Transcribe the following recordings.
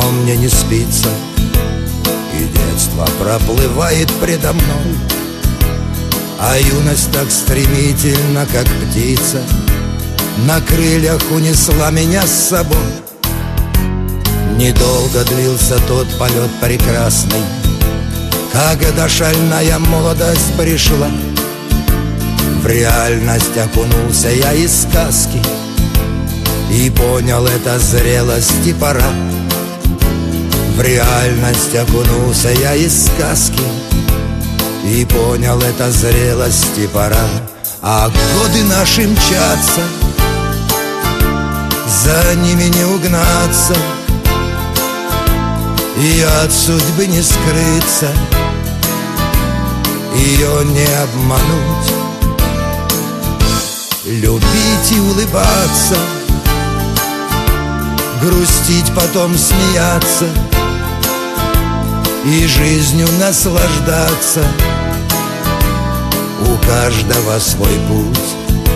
мне не спится, и детство проплывает предо мной, а юность так стремительно, как птица, на крыльях унесла меня с собой. Недолго длился тот полет прекрасный, когда шальная молодость пришла. В реальность окунулся я из сказки и понял, это зрелости пора. В реальность окунулся я из сказки и понял, это зрелости пора. А годы наши мчатся, за ними не угнаться, и от судьбы не скрыться, ее не обмануть. Любить и улыбаться, грустить, потом смеяться, и жизнью наслаждаться. У каждого свой путь.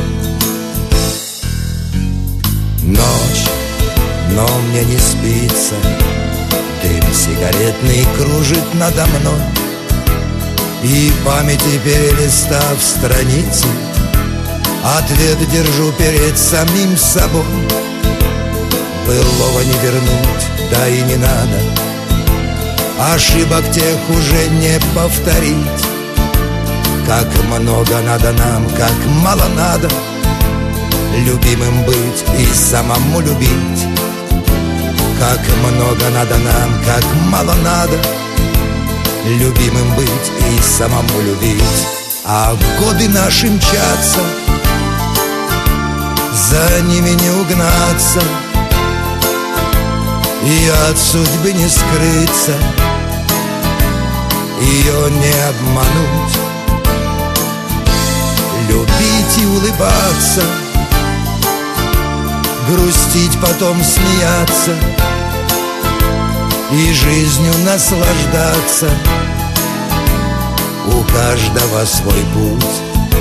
Ночь, но мне не спится, дым сигаретный кружит надо мной, и памяти перелистав страницы, ответ держу перед самим собой. Былого не вернуть, да и не надо, ошибок тех уже не повторить. Как много надо нам, как мало надо любимым быть и самому любить. Как много надо нам, как мало надо любимым быть и самому любить. А годы наши мчатся, за ними не угнаться, и от судьбы не скрыться, ее не обмануть. Любить и улыбаться, грустить, потом смеяться, и жизнью наслаждаться. У каждого свой путь.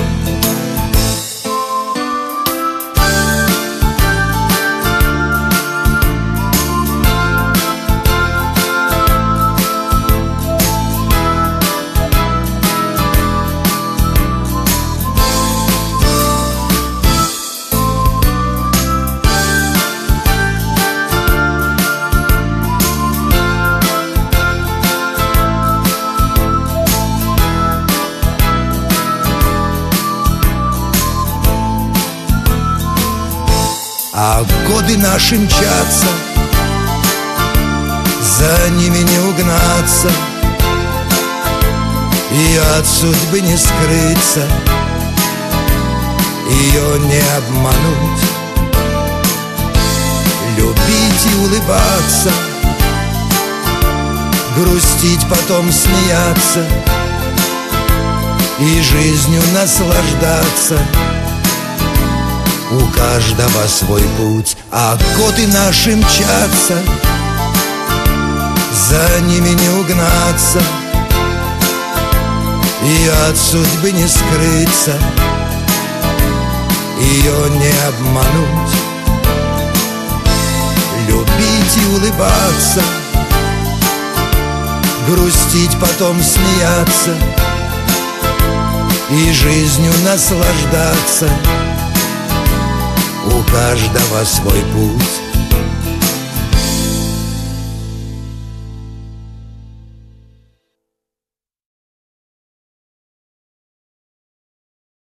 А годы наши мчатся, за ними не угнаться, и от судьбы не скрыться, ее не обмануть. Любить и улыбаться, грустить, потом смеяться, и жизнью наслаждаться. У каждого свой путь, а годы наши мчатся, за ними не угнаться, и от судьбы не скрыться, ее не обмануть. Любить и улыбаться, грустить, потом смеяться, и жизнью наслаждаться. У каждого свой путь.